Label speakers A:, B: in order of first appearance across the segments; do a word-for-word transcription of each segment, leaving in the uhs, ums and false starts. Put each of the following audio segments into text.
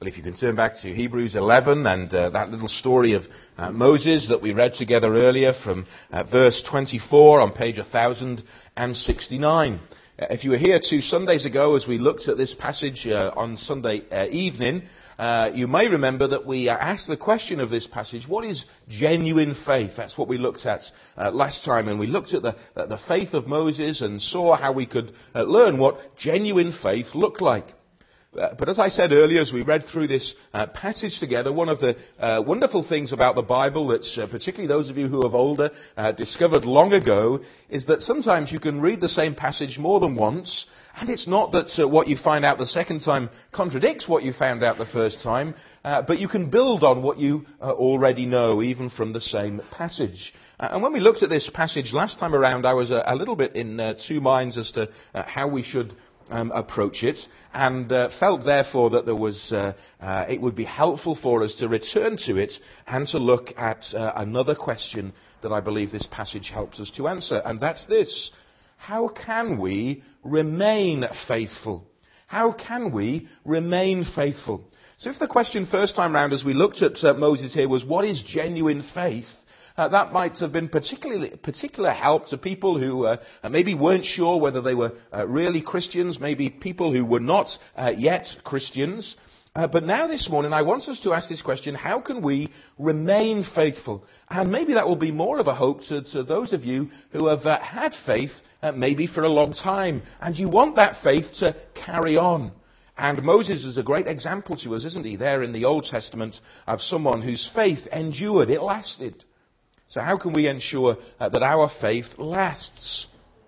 A: Well, if you can turn back to Hebrews eleven and uh, that little story of uh, Moses that we read together earlier from uh, verse twenty-four on page one thousand sixty-nine. Uh, if you were here two Sundays ago as we looked at this passage uh, on Sunday uh, evening, uh, you may remember that we uh, asked the question of this passage, what is genuine faith? That's what we looked at uh, last time, and we looked at the, uh, the faith of Moses and saw how we could uh, learn what genuine faith looked like. Uh, but as I said earlier, as we read through this uh, passage together, one of the uh, wonderful things about the Bible that uh, particularly those of you who have older uh, discovered long ago is that sometimes you can read the same passage more than once, and it's not that uh, what you find out the second time contradicts what you found out the first time, uh, but you can build on what you uh, already know, even from the same passage. Uh, and when we looked at this passage last time around, I was a, a little bit in uh, two minds as to uh, how we should Um, approach it, and uh, felt therefore that there was uh, uh, it would be helpful for us to return to it and to look at uh, another question that I believe this passage helps us to answer, and that's this: how can we remain faithful? How can we remain faithful? So if the question first time round as we looked at uh, Moses here was, what is genuine faith? Uh, that might have been particularly particular help to people who uh, maybe weren't sure whether they were uh, really Christians, maybe people who were not uh, yet Christians. Uh, but now this morning I want us to ask this question: how can we remain faithful? And maybe that will be more of a hope to, to those of you who have uh, had faith uh, maybe for a long time, and you want that faith to carry on. And Moses is a great example to us, isn't he, there in the Old Testament, of someone whose faith endured, it lasted. So how can we ensure uh, that our faith lasts?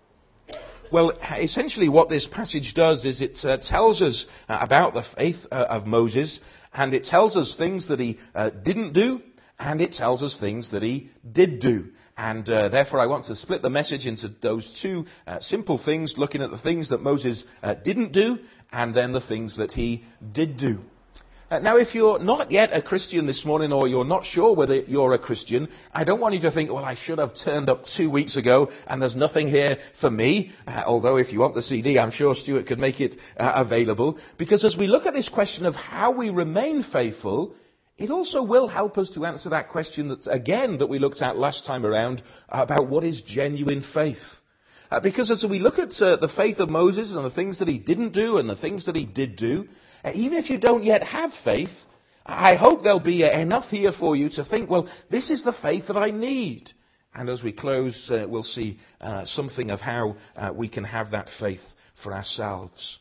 A: Well, essentially what this passage does is it uh, tells us uh, about the faith uh, of Moses, and it tells us things that he uh, didn't do, and it tells us things that he did do. And uh, therefore I want to split the message into those two uh, simple things, looking at the things that Moses uh, didn't do, and then the things that he did do. Uh, now, if you're not yet a Christian this morning, or you're not sure whether you're a Christian, I don't want you to think, well, I should have turned up two weeks ago and there's nothing here for me. Uh, although if you want the C D, I'm sure Stuart could make it uh, available. Because as we look at this question of how we remain faithful, it also will help us to answer that question that, again, that we looked at last time around about what is genuine faith. Uh, because as we look at uh, the faith of Moses and the things that he didn't do and the things that he did do, uh, even if you don't yet have faith, I hope there'll be uh, enough here for you to think, well, this is the faith that I need. And as we close, uh, we'll see uh, something of how uh, we can have that faith for ourselves.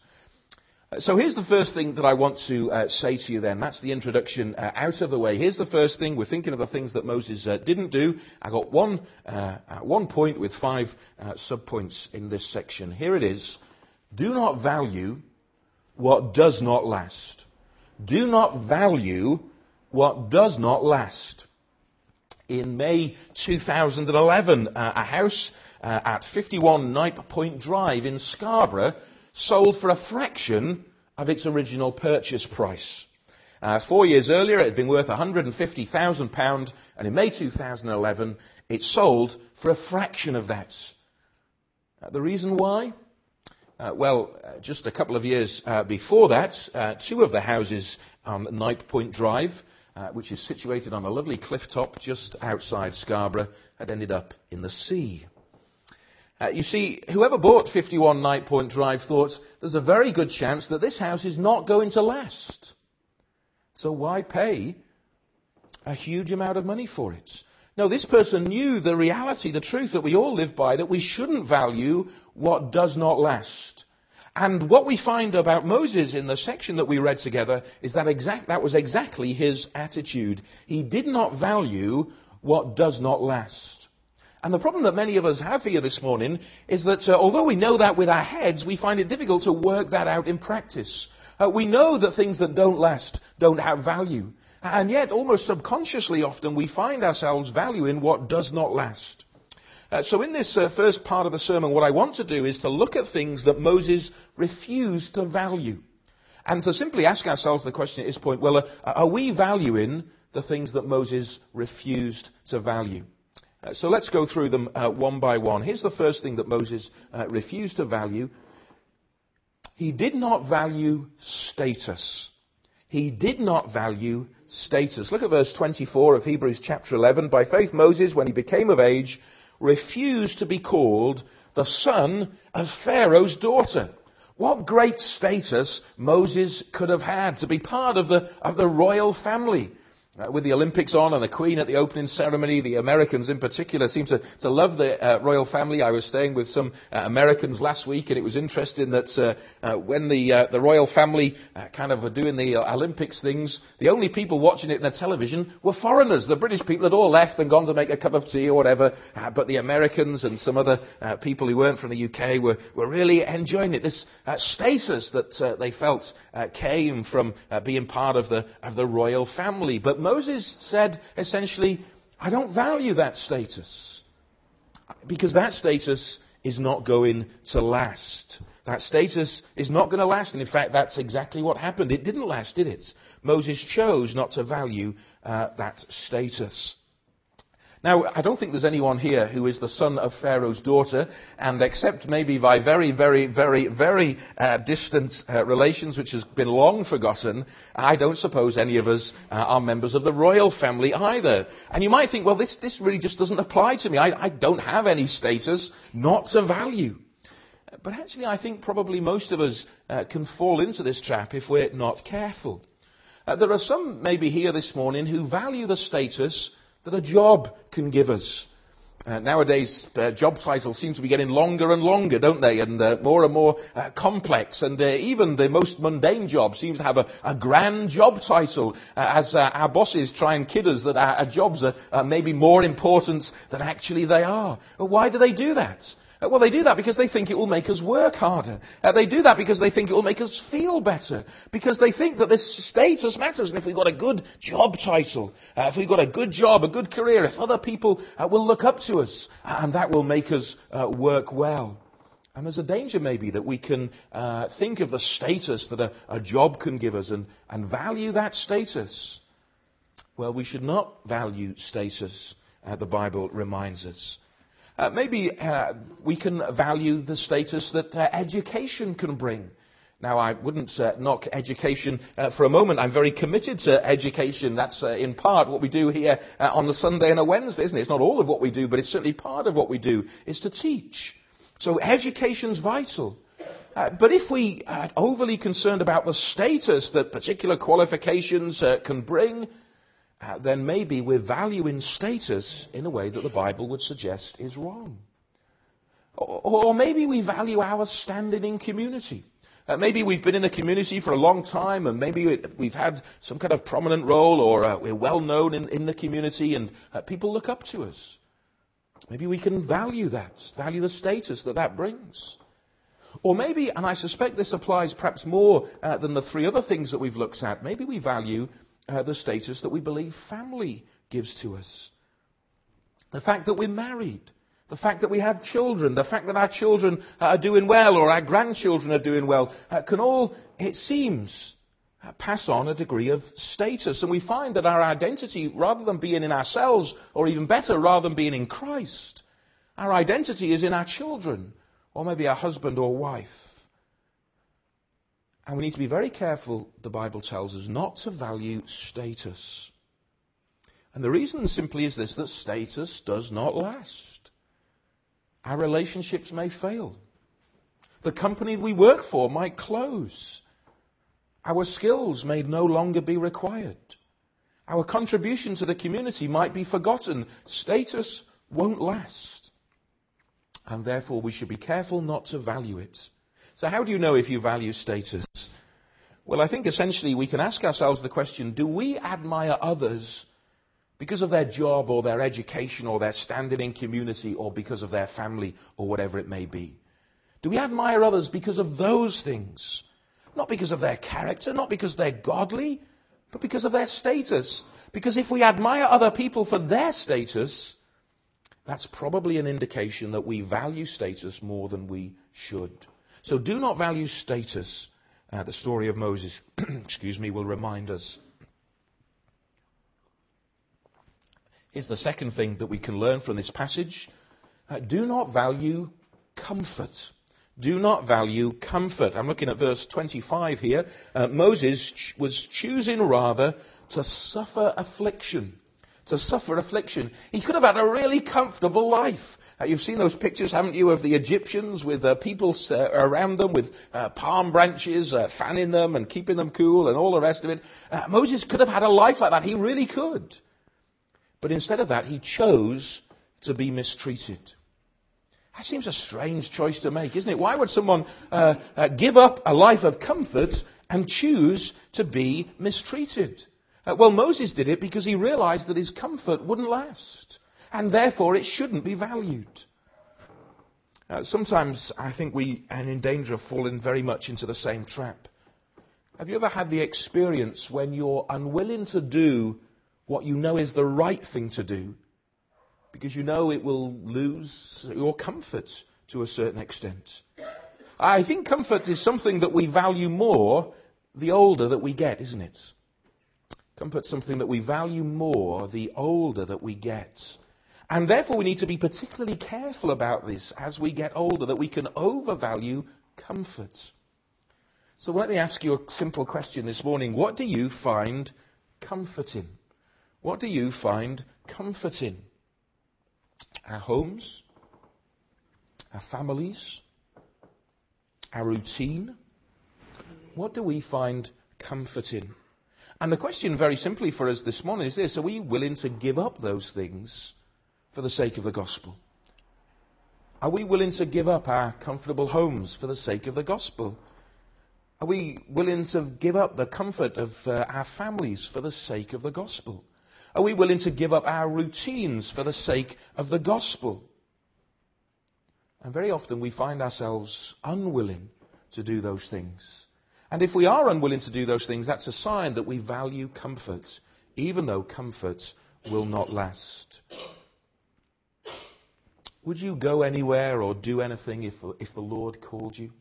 A: So here's the first thing that I want to uh, say to you then. That's the introduction uh, out of the way. Here's the first thing. We're thinking of the things that Moses uh, didn't do. I got one, uh, one point with five uh, sub-points in this section. Here it is. Do not value what does not last. Do not value what does not last. In May two thousand eleven, uh, a house uh, at fifty-one Knipe Point Drive in Scarborough sold for a fraction of its original purchase price. Uh, four years earlier, it had been worth one hundred fifty thousand pounds, and in May two thousand eleven, it sold for a fraction of that. Uh, the reason why? Uh, well, uh, just a couple of years uh, before that, uh, two of the houses on Knipe Point Drive, uh, which is situated on a lovely cliff top just outside Scarborough, had ended up in the sea. Uh, you see, whoever bought fifty-one Knipe Point Drive thought there's a very good chance that this house is not going to last. So why pay a huge amount of money for it? No, this person knew the reality, the truth that we all live by, that we shouldn't value what does not last. And what we find about Moses in the section that we read together is that exact, that was exactly his attitude. He did not value what does not last. And the problem that many of us have here this morning is that uh, although we know that with our heads, we find it difficult to work that out in practice. Uh, we know that things that don't last don't have value. And yet, almost subconsciously often, we find ourselves valuing what does not last. Uh, so in this uh, first part of the sermon, what I want to do is to look at things that Moses refused to value. And to simply ask ourselves the question at this point, well, uh, are we valuing the things that Moses refused to value? Uh, so let's go through them uh, one by one. Here's the first thing that Moses uh, refused to value. He did not value status. He did not value status. Look at verse twenty-four of Hebrews chapter eleven. By faith Moses, when he became of age, refused to be called the son of Pharaoh's daughter. What great status Moses could have had to be part of the, of the royal family. Uh, with the Olympics on and the Queen at the opening ceremony, the Americans in particular seem to, to love the uh, royal family. I was staying with some uh, Americans last week, and it was interesting that uh, uh, when the uh, the royal family uh, kind of were doing the uh, Olympics things, the only people watching it on the television were foreigners. The British people had all left and gone to make a cup of tea or whatever, uh, but the Americans and some other uh, people who weren't from the U K were, were really enjoying it. This uh, status that uh, they felt uh, came from uh, being part of the of the royal family. But Moses said, essentially, I don't value that status, because that status is not going to last. That status is not going to last, and in fact, that's exactly what happened. It didn't last, did it? Moses chose not to value uh, that status. Now, I don't think there's anyone here who is the son of Pharaoh's daughter, and except maybe by very, very, very, very uh, distant uh, relations, which has been long forgotten, I don't suppose any of us uh, are members of the royal family either. And you might think, well, this, this really just doesn't apply to me. I, I don't have any status not to value. But actually, I think probably most of us uh, can fall into this trap if we're not careful. Uh, there are some maybe here this morning who value the status that a job can give us. Uh, nowadays, uh, job titles seem to be getting longer and longer, don't they? And uh, more and more uh, complex. And uh, even the most mundane job seems to have a, a grand job title, uh, as uh, our bosses try and kid us that our, our jobs are uh, maybe more important than actually they are. Well, why do they do that? Uh, well, they do that because they think it will make us work harder. Uh, they do that because they think it will make us feel better. Because they think that this status matters. And if we've got a good job title, uh, if we've got a good job, a good career, if other people uh, will look up to us, uh, and that will make us uh, work well. And there's a danger maybe that we can uh, think of the status that a, a job can give us and, and value that status. Well, we should not value status, uh, the Bible reminds us. Uh, maybe uh, we can value the status that uh, education can bring. Now, I wouldn't uh, knock education uh, for a moment. I'm very committed to education. That's uh, in part what we do here uh, on the Sunday and a Wednesday, isn't it? It's not all of what we do, but it's certainly part of what we do, is to teach. So education's vital. Uh, but if we are overly concerned about the status that particular qualifications uh, can bring, Uh, then maybe we're valuing status in a way that the Bible would suggest is wrong. Or, or maybe we value our standing in community. Uh, maybe we've been in the community for a long time, and maybe we've had some kind of prominent role, or uh, we're well known in, in the community, and uh, people look up to us. Maybe we can value that, value the status that that brings. Or maybe, and I suspect this applies perhaps more uh, than the three other things that we've looked at, maybe we value Uh, the status that we believe family gives to us. The fact that we're married. The fact that we have children. The fact that our children uh, are doing well, or our grandchildren are doing well, uh, can all, it seems, uh, pass on a degree of status. And we find that our identity, rather than being in ourselves, or even better, rather than being in Christ, our identity is in our children, or maybe our husband or wife. And we need to be very careful, the Bible tells us, not to value status. And the reason simply is this, that status does not last. Our relationships may fail. The company we work for might close. Our skills may no longer be required. Our contribution to the community might be forgotten. Status won't last. And therefore we should be careful not to value it. So how do you know if you value status? Well, I think essentially we can ask ourselves the question, do we admire others because of their job or their education or their standing in community or because of their family or whatever it may be? Do we admire others because of those things? Not because of their character, not because they're godly, but because of their status. Because if we admire other people for their status, that's probably an indication that we value status more than we should. So do not value status. Uh, the story of Moses, excuse me, will remind us. Here's the second thing that we can learn from this passage. Uh, do not value comfort. do not value comfort. I'm looking at verse twenty-five here. Uh, Moses ch- was choosing rather to suffer affliction. To suffer affliction. He could have had a really comfortable life. Uh, you've seen those pictures, haven't you, of the Egyptians with uh, people uh, around them with uh, palm branches, uh, fanning them and keeping them cool and all the rest of it. Uh, Moses could have had a life like that. He really could. But instead of that, he chose to be mistreated. That seems a strange choice to make, isn't it? Why would someone uh, uh, give up a life of comfort and choose to be mistreated? Uh, well, Moses did it because he realized that his comfort wouldn't last, and therefore it shouldn't be valued. Uh, sometimes I think we are in danger of falling very much into the same trap. Have you ever had the experience when you're unwilling to do what you know is the right thing to do because you know it will lose your comfort to a certain extent? I think comfort is something that we value more the older that we get, isn't it? Comfort's something that we value more the older that we get. And therefore we need to be particularly careful about this as we get older, that we can overvalue comfort. So let me ask you a simple question this morning. What do you find comfort in? What do you find comfort in? Our homes? Our families? Our routine? What do we find comfort in? And the question very simply for us this morning is this: are we willing to give up those things for the sake of the gospel? Are we willing to give up our comfortable homes for the sake of the gospel? Are we willing to give up the comfort of uh, our families for the sake of the gospel? Are we willing to give up our routines for the sake of the gospel? And very often we find ourselves unwilling to do those things. And if we are unwilling to do those things, that's a sign that we value comfort, even though comfort will not last. Would you go anywhere or do anything if, if the Lord called you?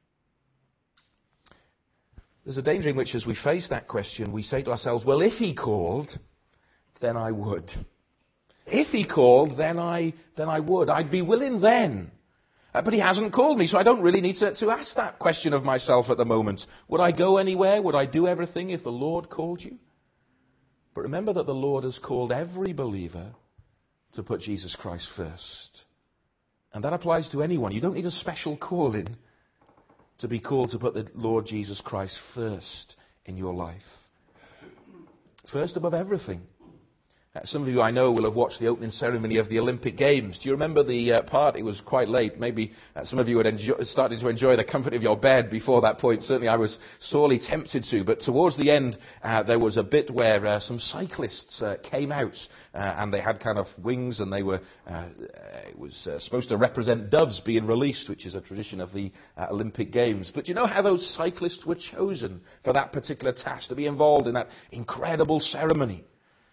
A: There's a danger in which, as we face that question, we say to ourselves, well, if he called, then I would. If he called, then I, then I would. I'd be willing then. Uh, but he hasn't called me, so I don't really need to, to ask that question of myself at the moment. Would I go anywhere? Would I do everything if the Lord called you? But remember that the Lord has called every believer to put Jesus Christ first. And that applies to anyone. You don't need a special calling to be called to put the Lord Jesus Christ first in your life. First above everything. Uh, some of you I know will have watched the opening ceremony of the Olympic Games. Do you remember the uh, part? It was quite late. Maybe uh, some of you had enjoy- started to enjoy the comfort of your bed before that point. Certainly I was sorely tempted to. But towards the end, uh, there was a bit where uh, some cyclists uh, came out. Uh, and they had kind of wings, and they were, uh, it was uh, supposed to represent doves being released, which is a tradition of the uh, Olympic Games. But do you know how those cyclists were chosen for that particular task, to be involved in that incredible ceremony?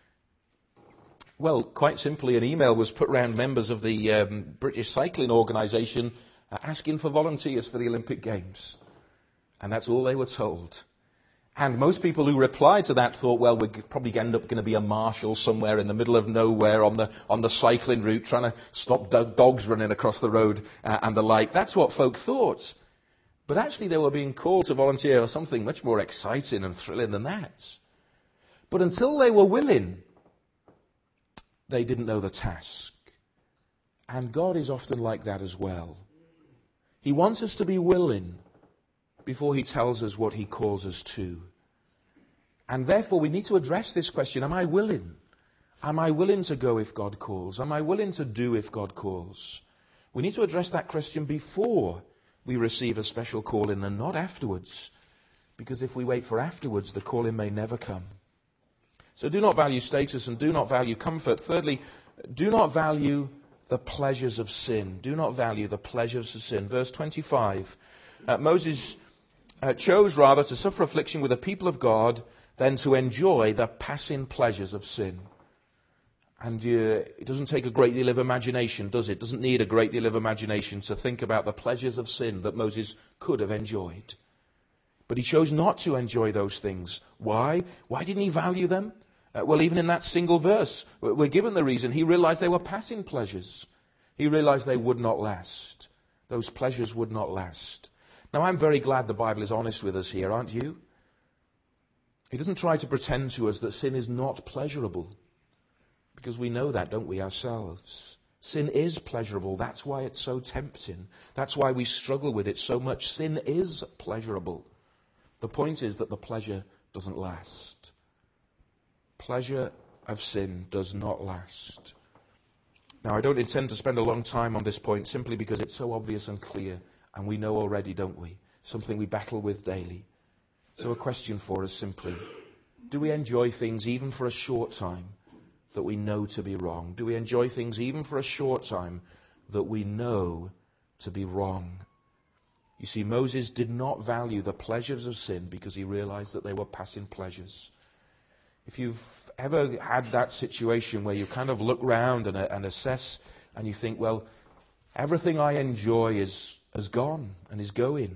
A: Well, quite simply, an email was put round members of the um, British Cycling Organisation uh, asking for volunteers for the Olympic Games. And that's all they were told. And most people who replied to that thought, well, we're probably end up going to be a marshal somewhere in the middle of nowhere on the on the cycling route, trying to stop do- dogs running across the road uh, and the like. That's what folk thought. But actually they were being called to volunteer for something much more exciting and thrilling than that. But until they were willing, they didn't know the task. And God is often like that as well. He wants us to be willing before he tells us what he calls us to. And therefore we need to address this question: am I willing? Am I willing to go if God calls? Am I willing to do if God calls? We need to address that question before we receive a special calling and not afterwards. Because if we wait for afterwards, the calling may never come. So do not value status and do not value comfort. Thirdly, do not value the pleasures of sin. Do not value the pleasures of sin. Verse twenty-five, uh, Moses uh, chose rather to suffer affliction with the people of God than to enjoy the passing pleasures of sin. And uh, it doesn't take a great deal of imagination, does it? It doesn't need a great deal of imagination to think about the pleasures of sin that Moses could have enjoyed. But he chose not to enjoy those things. Why? Why didn't he value them? Uh, well, even in that single verse, we're given the reason. He realized they were passing pleasures. He realized they would not last. those pleasures would not last. Now, I'm very glad the Bible is honest with us here, aren't you? It doesn't try to pretend to us that sin is not pleasurable. Because we know that, don't we, ourselves? Sin is pleasurable. That's why it's so tempting. That's why we struggle with it so much. Sin is pleasurable. The point is that the pleasure doesn't last. Pleasure of sin does not last. Now, I don't intend to spend a long time on this point simply because it's so obvious and clear, and we know already, don't we? Something we battle with daily. So a question for us simply, do we enjoy things even for a short time that we know to be wrong? Do we enjoy things even for a short time that we know to be wrong? You see, Moses did not value the pleasures of sin because he realized that they were passing pleasures. If you've ever had that situation where you kind of look round and, and assess and you think, well, everything I enjoy is has gone and is going.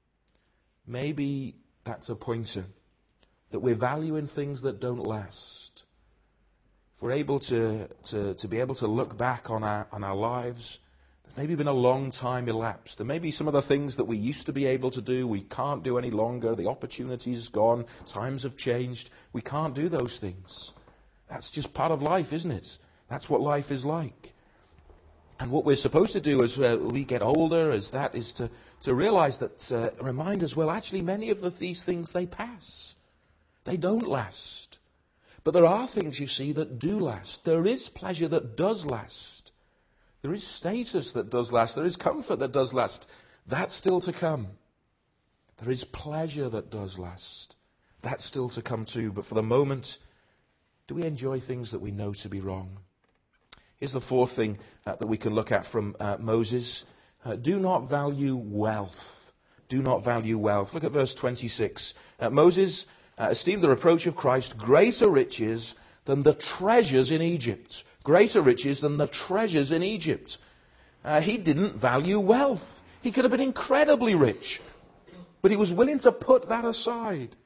A: Maybe that's a pointer that we're valuing things that don't last. If we're able to, to, to be able to look back on our, on our lives, there's maybe been a long time elapsed. And maybe some of the things that we used to be able to do, we can't do any longer. The opportunity's gone. Times have changed. We can't do those things. That's just part of life, isn't it? That's what life is like. And what we're supposed to do as uh, we get older is that is to, to realize that, uh, remind us, well, actually many of the, these things, they pass. They don't last. But there are things, you see, that do last. There is pleasure that does last. There is status that does last. There is comfort that does last. That's still to come. There is pleasure that does last. That's still to come too. But for the moment, do we enjoy things that we know to be wrong? Here's the fourth thing uh, that we can look at from uh, Moses. Uh, do not value wealth. Do not value wealth. Look at verse twenty-six. Uh, Moses uh, esteemed the reproach of Christ greater riches than the treasures in Egypt. Greater riches than the treasures in Egypt. Uh, he didn't value wealth. He could have been incredibly rich. But he was willing to put that aside.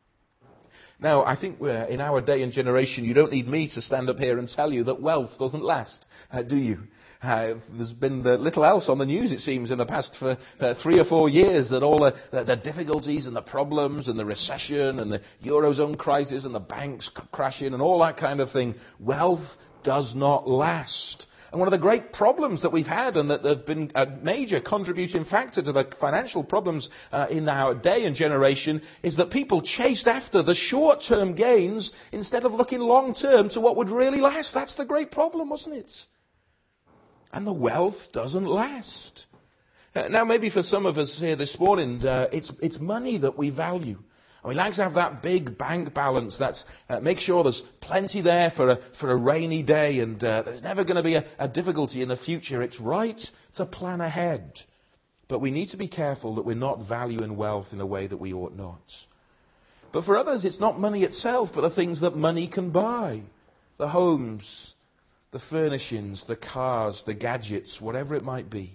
A: Now, I think we're, in our day and generation, you don't need me to stand up here and tell you that wealth doesn't last, uh, do you? Uh, there's been uh, little else on the news, it seems, in the past for uh, three or four years, that all the, the, the difficulties and the problems and the recession and the Eurozone crisis and the banks c- crashing and all that kind of thing, wealth does not last. And one of the great problems that we've had, and that have been a major contributing factor to the financial problems uh, in our day and generation, is that people chased after the short-term gains instead of looking long-term to what would really last. That's the great problem, wasn't it? And the wealth doesn't last. Uh, now, maybe for some of us here this morning, uh, it's, it's money that we value. And we like to have that big bank balance. That's uh, make sure there's plenty there for a, for a rainy day, and uh, there's never going to be a, a difficulty in the future. It's right to plan ahead. But we need to be careful that we're not valuing wealth in a way that we ought not. But for others, it's not money itself, but the things that money can buy. The homes, the furnishings, the cars, the gadgets, whatever it might be.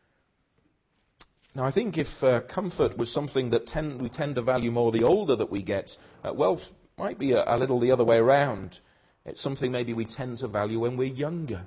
A: Now, I think if uh, comfort was something that tend, we tend to value more the older that we get, uh, wealth might be a, a little the other way around. It's something maybe we tend to value when we're younger.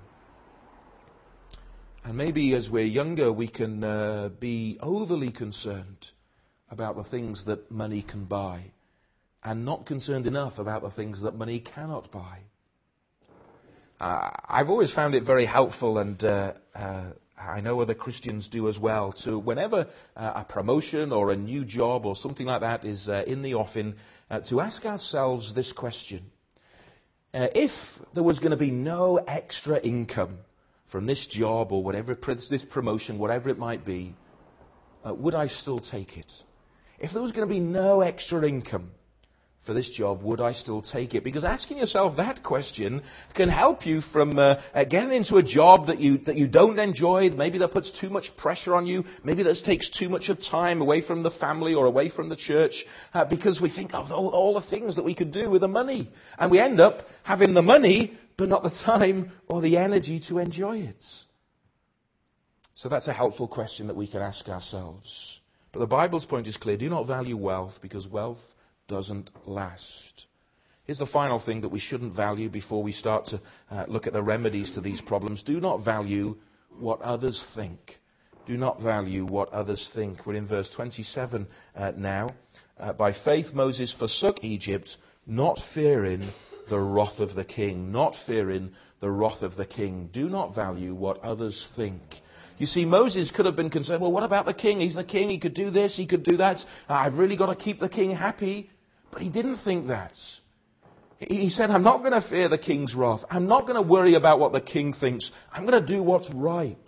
A: And maybe as we're younger, we can uh, be overly concerned about the things that money can buy, and not concerned enough about the things that money cannot buy. Uh, I've always found it very helpful, and uh, uh, I know other Christians do as well, to whenever uh, a promotion or a new job or something like that is uh, in the offing, uh, to ask ourselves this question. Uh, if there was going to be no extra income from this job or whatever, this promotion, whatever it might be, uh, would I still take it? If there was going to be no extra income for this job, would I still take it? Because asking yourself that question can help you from uh, uh, getting into a job that you that you don't enjoy, maybe that puts too much pressure on you, maybe that takes too much of time away from the family or away from the church, uh, because we think of all, all the things that we could do with the money. And we end up having the money, but not the time or the energy to enjoy it. So that's a helpful question that we can ask ourselves. But the Bible's point is clear. Do not value wealth, because wealth doesn't last. Here's the final thing that we shouldn't value before we start to uh, look at the remedies to these problems. Do not value what others think. do not value what others think. We're in verse twenty-seven uh, now. Uh, by faith Moses forsook Egypt, not fearing the wrath of the king. Not fearing the wrath of the king. Do not value what others think. You see, Moses could have been concerned, well, what about the king? He's the king, he could do this, he could do that. I've really got to keep the king happy. But he didn't think that. He said, I'm not going to fear the king's wrath. I'm not going to worry about what the king thinks. I'm going to do what's right.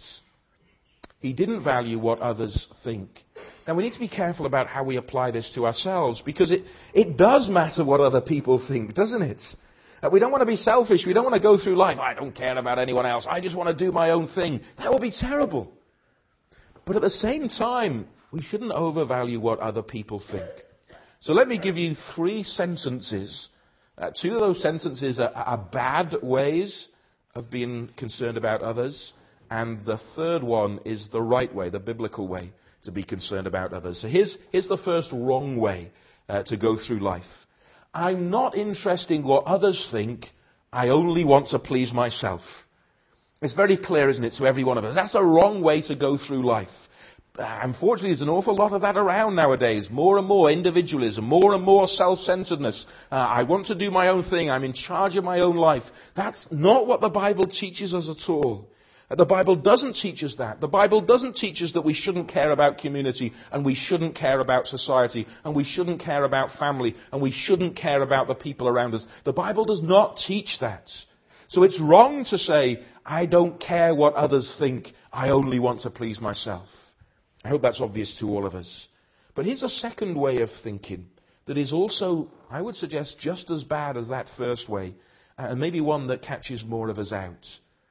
A: He didn't value what others think. Now, we need to be careful about how we apply this to ourselves, because it, it does matter what other people think, doesn't it? Uh, we don't want to be selfish. We don't want to go through life, I don't care about anyone else. I just want to do my own thing. That would be terrible. But at the same time, we shouldn't overvalue what other people think. So let me give you three sentences. Uh, two of those sentences are, are bad ways of being concerned about others. And the third one is the right way, the biblical way to be concerned about others. So here's, here's the first wrong way uh, to go through life. I'm not interested in what others think. I only want to please myself. It's very clear, isn't it, to every one of us. That's a wrong way to go through life. Uh, unfortunately, there's an awful lot of that around nowadays. More and more individualism, more and more self-centeredness. Uh, I want to do my own thing. I'm in charge of my own life. That's not what the Bible teaches us at all. The Bible doesn't teach us that. The Bible doesn't teach us that we shouldn't care about community, and we shouldn't care about society, and we shouldn't care about family, and we shouldn't care about the people around us. The Bible does not teach that. So it's wrong to say, I don't care what others think, I only want to please myself. I hope that's obvious to all of us. But here's a second way of thinking that is also, I would suggest, just as bad as that first way, and maybe one that catches more of us out.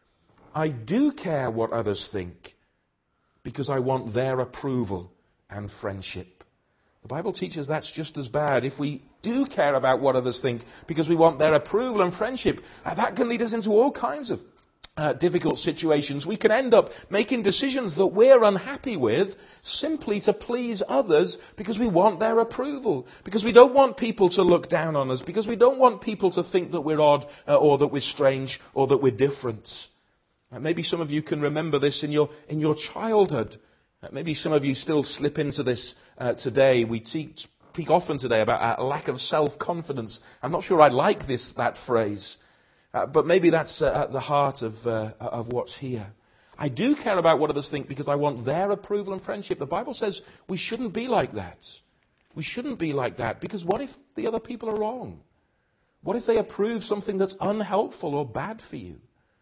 A: I do care what others think because I want their approval and friendship. The Bible teaches that's just as bad. If we do care about what others think because we want their approval and friendship, uh, that can lead us into all kinds of uh, difficult situations. We can end up making decisions that we're unhappy with simply to please others because we want their approval, because we don't want people to look down on us, because we don't want people to think that we're odd uh, or that we're strange or that we're different. Maybe some of you can remember this in your in your childhood. Maybe some of you still slip into this uh, today. We teach, speak often today about a lack of self-confidence. I'm not sure I like this that phrase, uh, but maybe that's uh, at the heart of uh, of what's here. I do care about what others think because I want their approval and friendship. The Bible says we shouldn't be like that. We shouldn't be like that, because what if the other people are wrong? What if they approve something that's unhelpful or bad for you?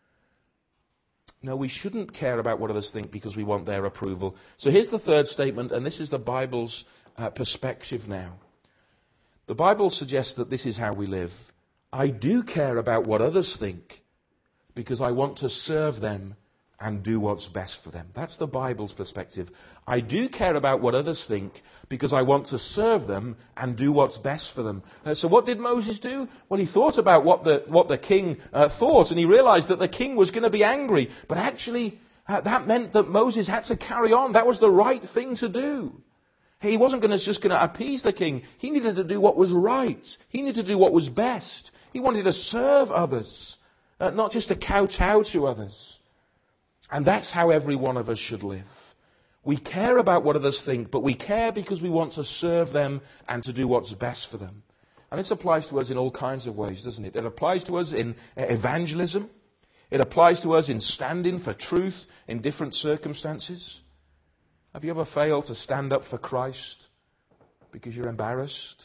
A: No, we shouldn't care about what others think because we want their approval. So here's the third statement, and this is the Bible's uh, perspective now. The Bible suggests that this is how we live. I do care about what others think because I want to serve them and do what's best for them. That's the Bible's perspective. I do care about what others think because I want to serve them and do what's best for them. Uh, so what did Moses do? Well, he thought about what the what the king uh, thought, and he realized that the king was going to be angry. But actually, uh, that meant that Moses had to carry on. That was the right thing to do. He wasn't gonna, just going to appease the king. He needed to do what was right. He needed to do what was best. He wanted to serve others, uh, not just to kowtow to others. And that's how every one of us should live. We care about what others think, but we care because we want to serve them and to do what's best for them. And this applies to us in all kinds of ways, doesn't it? It applies to us in evangelism. It applies to us in standing for truth in different circumstances. Have you ever failed to stand up for Christ because you're embarrassed?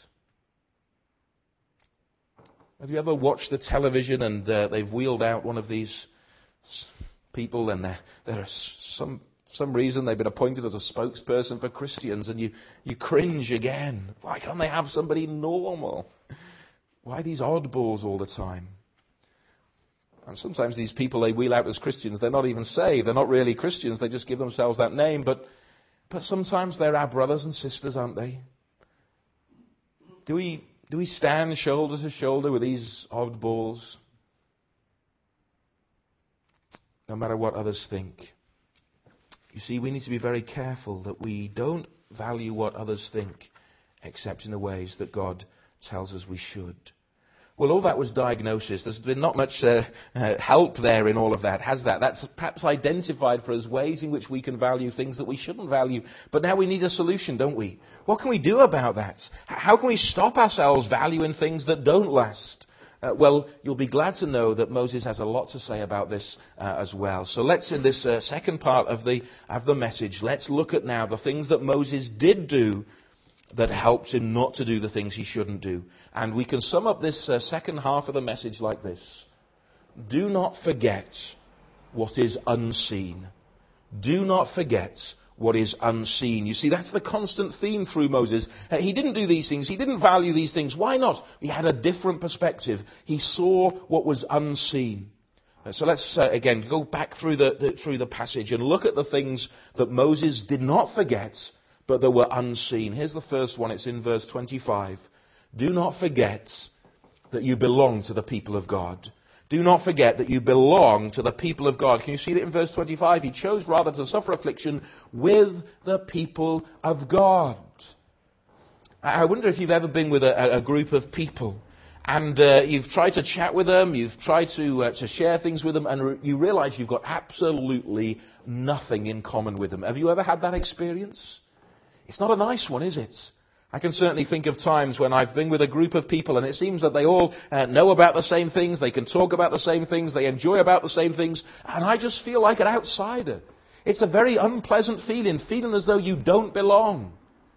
A: Have you ever watched the television and uh, they've wheeled out one of these people, and there, there's some some reason they've been appointed as a spokesperson for Christians, and you, you cringe again. Why can't they have somebody normal? Why these oddballs all the time? And sometimes these people they wheel out as Christians, they're not even saved. They're not really Christians. They just give themselves that name. But but sometimes they're our brothers and sisters, aren't they? Do we do we stand shoulder to shoulder with these oddballs? No matter what others think. You see, we need to be very careful that we don't value what others think except in the ways that God tells us we should. Well, all that was diagnosis. There's been not much uh, uh, help there in all of that, has that? That's perhaps identified for us ways in which we can value things that we shouldn't value. But now we need a solution, don't we? What can we do about that? How can we stop ourselves valuing things that don't last? Uh, well, you'll be glad to know that Moses has a lot to say about this uh, as well. So let's, in this uh, second part of the, of the message, let's look at now the things that Moses did do that helped him not to do the things he shouldn't do. And we can sum up this uh, second half of the message like this. Do not forget what is unseen. Do not forget what is unseen. You see, that's the constant theme through Moses. Uh, he didn't do these things. He didn't value these things. Why not? He had a different perspective. He saw what was unseen. Uh, so let's, uh, again, go back through the, the, through the passage and look at the things that Moses did not forget, but that were unseen. Here's the first one. It's in verse twenty-five. Do not forget that you belong to the people of God. Do not forget that you belong to the people of God. Can you see it in verse twenty-five? He chose rather to suffer affliction with the people of God. I wonder if you've ever been with a, a group of people and uh, you've tried to chat with them, you've tried to, uh, to share things with them, and re- you realize you've got absolutely nothing in common with them. Have you ever had that experience? It's not a nice one, is it? I can certainly think of times when I've been with a group of people and it seems that they all uh, know about the same things, they can talk about the same things, they enjoy about the same things, and I just feel like an outsider. It's a very unpleasant feeling, feeling as though you don't belong.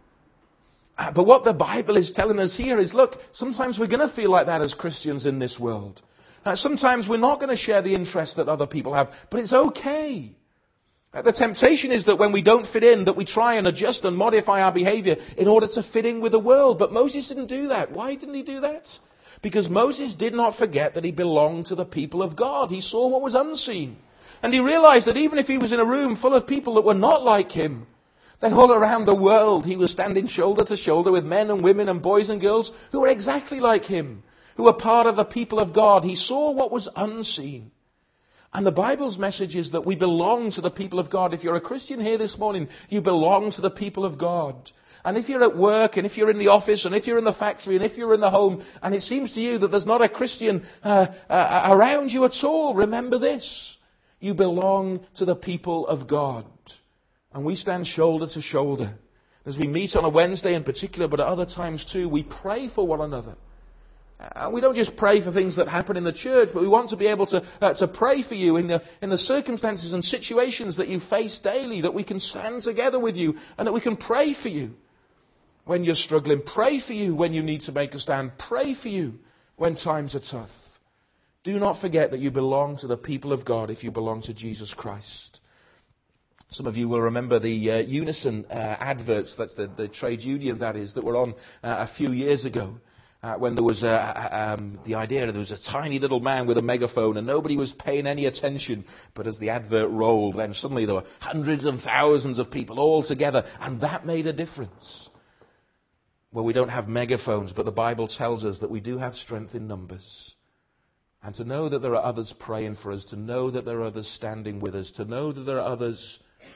A: Uh, but what the Bible is telling us here is, look, sometimes we're going to feel like that as Christians in this world. Uh, sometimes we're not going to share the interests that other people have, but it's okay. The temptation is that when we don't fit in, that we try and adjust and modify our behavior in order to fit in with the world. But Moses didn't do that. Why didn't he do that? Because Moses did not forget that he belonged to the people of God. He saw what was unseen. And he realized that even if he was in a room full of people that were not like him, then all around the world he was standing shoulder to shoulder with men and women and boys and girls who were exactly like him, who were part of the people of God. He saw what was unseen. And the Bible's message is that we belong to the people of God. If you're a Christian here this morning, you belong to the people of God. And if you're at work, and if you're in the office, and if you're in the factory, and if you're in the home, and it seems to you that there's not a Christian uh, uh, around you at all, remember this. You belong to the people of God. And we stand shoulder to shoulder. As we meet on a Wednesday in particular, but at other times too, we pray for one another. And we don't just pray for things that happen in the church, but we want to be able to uh, to pray for you in the in the circumstances and situations that you face daily, that we can stand together with you and that we can pray for you when you're struggling. Pray for you when you need to make a stand. Pray for you when times are tough. Do not forget that you belong to the people of God if you belong to Jesus Christ. Some of you will remember the uh, Unison uh, adverts, that's the, the trade union that is, that were on uh, a few years ago. Uh, when there was a, um, the idea that there was a tiny little man with a megaphone and nobody was paying any attention. But as the advert rolled, then suddenly there were hundreds and thousands of people all together. And that made a difference. Well, we don't have megaphones, but the Bible tells us that we do have strength in numbers. And to know that there are others praying for us, to know that there are others standing with us, to know that there are others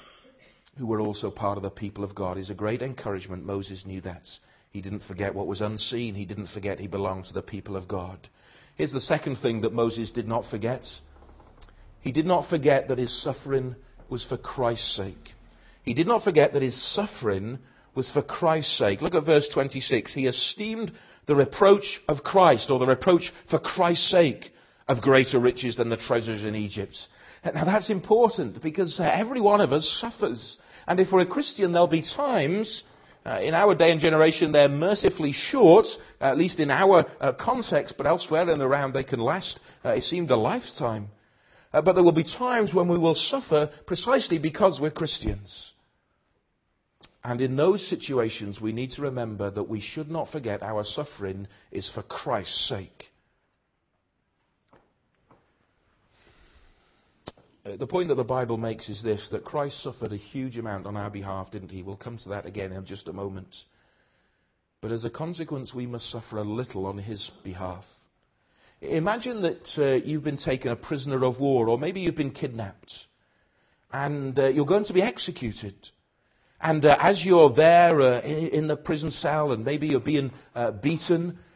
A: who were also part of the people of God is a great encouragement. Moses knew that. He didn't forget what was unseen. He didn't forget he belonged to the people of God. Here's the second thing that Moses did not forget. He did not forget that his suffering was for Christ's sake. He did not forget that his suffering was for Christ's sake. Look at verse twenty-six. He esteemed the reproach of Christ, or the reproach for Christ's sake, of greater riches than the treasures in Egypt. Now that's important because every one of us suffers. And if we're a Christian, there'll be times... Uh, in our day and generation, they're mercifully short, uh, at least in our uh, context, but elsewhere and around they can last, uh, it seemed, a lifetime. Uh, but there will be times when we will suffer precisely because we're Christians. And in those situations, we need to remember that we should not forget our suffering is for Christ's sake. The point that the Bible makes is this, that Christ suffered a huge amount on our behalf, didn't he? We'll come to that again in just a moment. But as a consequence, we must suffer a little on his behalf. Imagine that uh, you've been taken a prisoner of war, or maybe you've been kidnapped, and uh, you're going to be executed. And uh, as you're there uh, in the prison cell, and maybe you're being uh, beaten,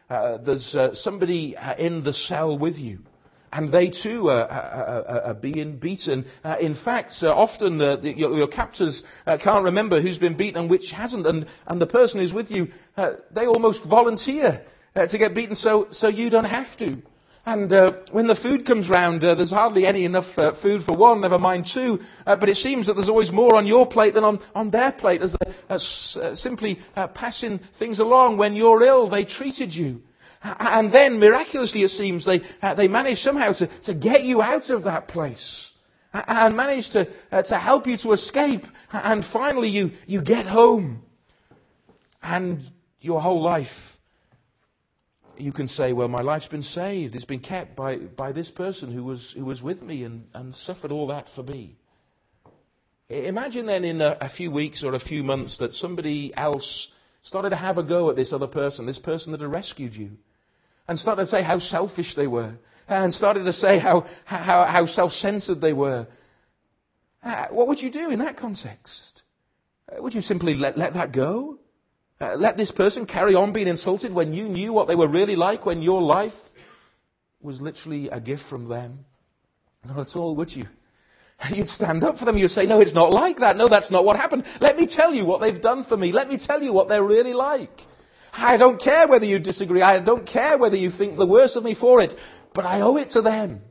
A: Uh, there's uh, somebody uh, in the cell with you. And they too are, are, are being beaten. Uh, in fact, uh, often uh, the, your, your captors uh, can't remember who's been beaten and which hasn't. And, and the person who's with you, uh, they almost volunteer uh, to get beaten so, so you don't have to. And uh, when the food comes round, uh, there's hardly any enough uh, food for one, never mind two. Uh, but it seems that there's always more on your plate than on, on their plate as they're uh, s- uh, simply uh, passing things along. When you're ill, they treated you. And then, miraculously it seems, they uh, they manage somehow to, to get you out of that place. And manage to uh, to help you to escape. And finally you, you get home. And your whole life, you can say, well, my life's been saved. It's been kept by, by this person who was who was with me and, and suffered all that for me. Imagine then in a, a few weeks or a few months that somebody else started to have a go at this other person, this person that had rescued you. And started to say how selfish they were. And started to say how, how, how self-centered they were. Uh, what would you do in that context? Uh, would you simply let, let that go? Uh, let this person carry on being insulted when you knew what they were really like, when your life was literally a gift from them? Not at all, would you? You'd stand up for them. You'd say, no, it's not like that. No, that's not what happened. Let me tell you what they've done for me. Let me tell you what they're really like. I don't care whether you disagree. I don't care whether you think the worst of me for it. But I owe it to them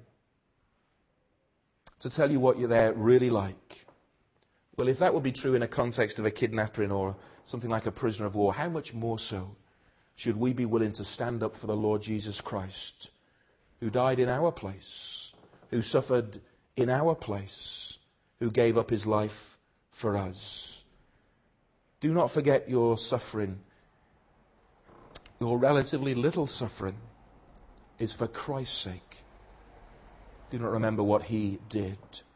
A: to tell you what you're there really like. Well, if that would be true in a context of a kidnapping or something like a prisoner of war, how much more so should we be willing to stand up for the Lord Jesus Christ, who died in our place, who suffered in our place, who gave up his life for us. Do not forget your suffering. Your relatively little suffering is for Christ's sake. Do not remember what he did.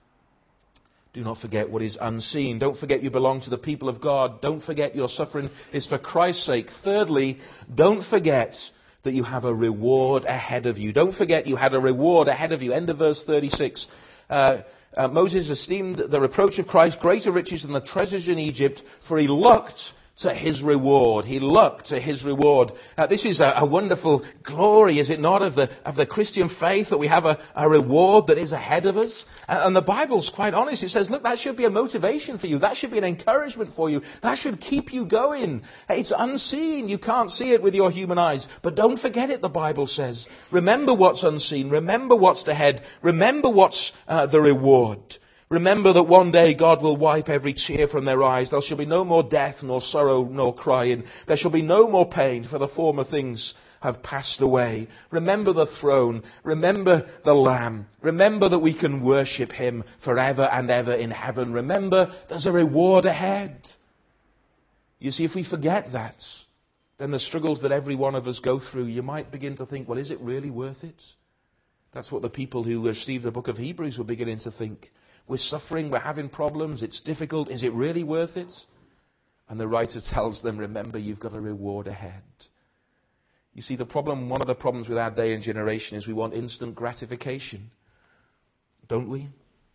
A: Do not forget what is unseen. Don't forget you belong to the people of God. Don't forget your suffering is for Christ's sake. Thirdly, don't forget that you have a reward ahead of you. Don't forget you had a reward ahead of you. End of verse thirty-six. Uh, uh, Moses esteemed the reproach of Christ greater riches than the treasures in Egypt, for he looked to his reward. He looked to his reward. Uh, this is a, a wonderful glory, is it not, of the of the Christian faith, that we have a, a reward that is ahead of us. Uh, and the Bible's quite honest. It says, look, that should be a motivation for you. That should be an encouragement for you. That should keep you going. It's unseen. You can't see it with your human eyes. But don't forget it, the Bible says. Remember what's unseen. Remember what's ahead. Remember what's uh, the reward. Remember that one day God will wipe every tear from their eyes. There shall be no more death, nor sorrow, nor crying. There shall be no more pain, for the former things have passed away. Remember the throne. Remember the Lamb. Remember that we can worship him forever and ever in heaven. Remember there's a reward ahead. You see, if we forget that, then the struggles that every one of us go through, you might begin to think, well, is it really worth it? That's what the people who received the book of Hebrews were beginning to think. We're suffering, we're having problems, it's difficult, is it really worth it? And the writer tells them, remember, you've got a reward ahead. You see, the problem, one of the problems with our day and generation is we want instant gratification. Don't we?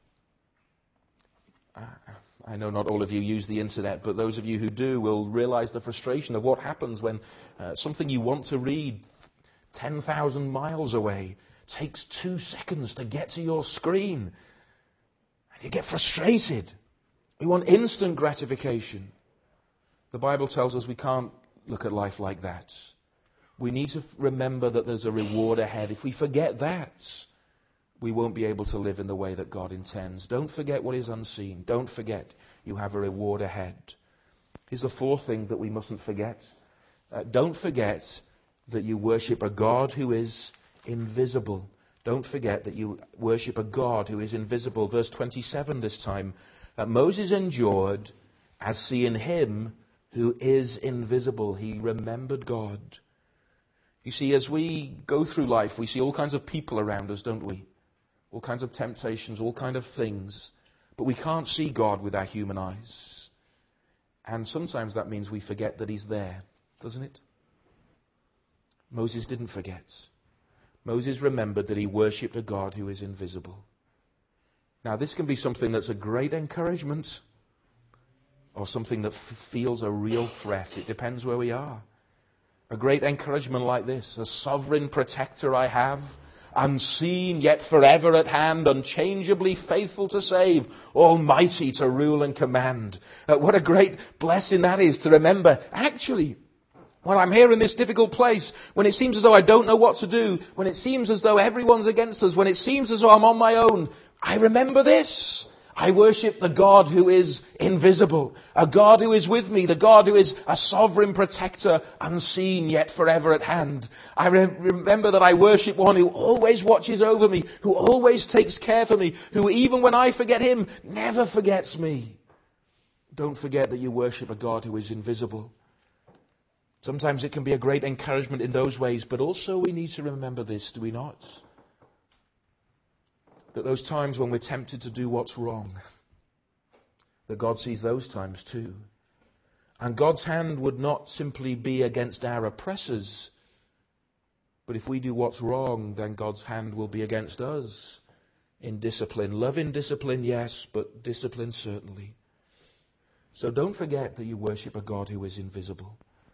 A: I know not all of you use the internet, but those of you who do will realize the frustration of what happens when uh, something you want to read ten thousand miles away takes two seconds to get to your screen. You get frustrated. We want instant gratification. The Bible tells us we can't look at life like that. We need to remember that there's a reward ahead. If we forget that, we won't be able to live in the way that God intends. Don't forget what is unseen. Don't forget you have a reward ahead. Here's the fourth thing that we mustn't forget. Uh, don't forget that you worship a God who is invisible. Don't forget that you worship a God who is invisible. Verse twenty-seven this time. Uh, Moses endured as seeing him who is invisible. He remembered God. You see, as we go through life, we see all kinds of people around us, don't we? All kinds of temptations, all kinds of things. But we can't see God with our human eyes. And sometimes that means we forget that he's there, doesn't it? Moses didn't forget. Moses remembered that he worshipped a God who is invisible. Now, this can be something that's a great encouragement or something that f- feels a real threat. It depends where we are. A great encouragement like this. A sovereign protector I have, unseen yet forever at hand, unchangeably faithful to save, almighty to rule and command. Uh, what a great blessing that is to remember. Actually, when I'm here in this difficult place, when it seems as though I don't know what to do, when it seems as though everyone's against us, when it seems as though I'm on my own, I remember this. I worship the God who is invisible, a God who is with me, the God who is a sovereign protector, unseen yet forever at hand. I re- remember that I worship one who always watches over me, who always takes care for me, who even when I forget him, never forgets me. Don't forget that you worship a God who is invisible. Sometimes it can be a great encouragement in those ways, but also we need to remember this, do we not? That those times when we're tempted to do what's wrong, that God sees those times too. And God's hand would not simply be against our oppressors, but if we do what's wrong, then God's hand will be against us in discipline. Loving discipline, yes, but discipline certainly. So don't forget that you worship a God who is invisible,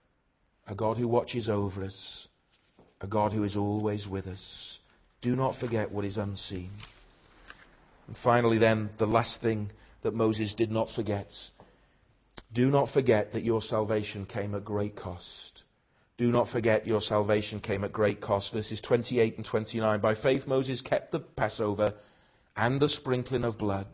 A: a God who watches over us, a God who is always with us. Do not forget what is unseen. And finally then, the last thing that Moses did not forget. Do not forget that your salvation came at great cost. Do not forget your salvation came at great cost. Verses twenty-eight and twenty-nine. By faith Moses kept the Passover and the sprinkling of blood,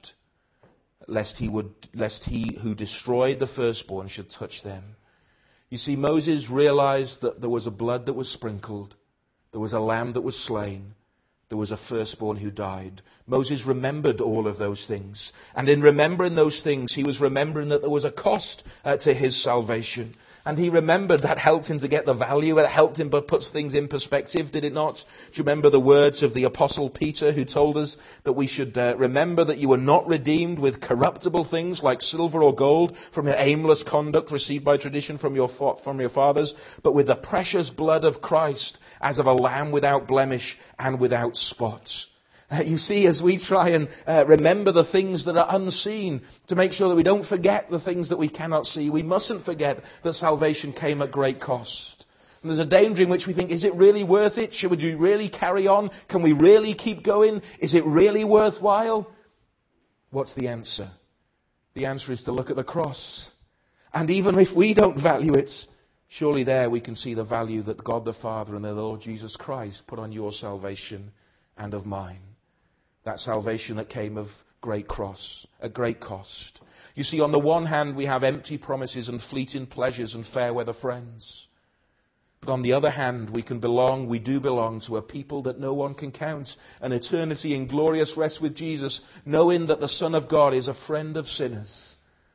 A: lest he would, lest he who destroyed the firstborn should touch them. You see, Moses realized that there was a blood that was sprinkled. There was a lamb that was slain. There was a firstborn who died. Moses remembered all of those things. And in remembering those things, he was remembering that there was a cost uh, to his salvation. And he remembered that helped him to get the value. It helped him but puts things in perspective, did it not? Do you remember the words of the Apostle Peter, who told us that we should uh, remember that you were not redeemed with corruptible things like silver or gold from your aimless conduct received by tradition from your, fa- from your fathers, but with the precious blood of Christ, as of a lamb without blemish and without spot. Uh, you see, as we try and uh, remember the things that are unseen, to make sure that we don't forget the things that we cannot see, we mustn't forget that salvation came at great cost. And there's a danger in which we think, is it really worth it? Should we really carry on? Can we really keep going? Is it really worthwhile? What's the answer? The answer is to look at the cross. And even if we don't value it, surely there we can see the value that God the Father and the Lord Jesus Christ put on your salvation and of mine. That salvation that came of great cross, a great cost. You see, on the one hand, we have empty promises and fleeting pleasures and fair weather friends. But on the other hand, we can belong, we do belong to a people that no one can count. An eternity in glorious rest with Jesus, knowing that the Son of God is a friend of sinners.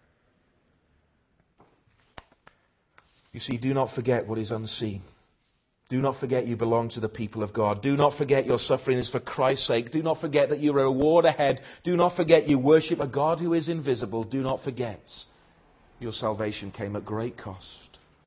A: You see, do not forget what is unseen. Do not forget you belong to the people of God. Do not forget your suffering is for Christ's sake. Do not forget that you are a reward ahead. Do not forget you worship a God who is invisible. Do not forget your salvation came at great cost.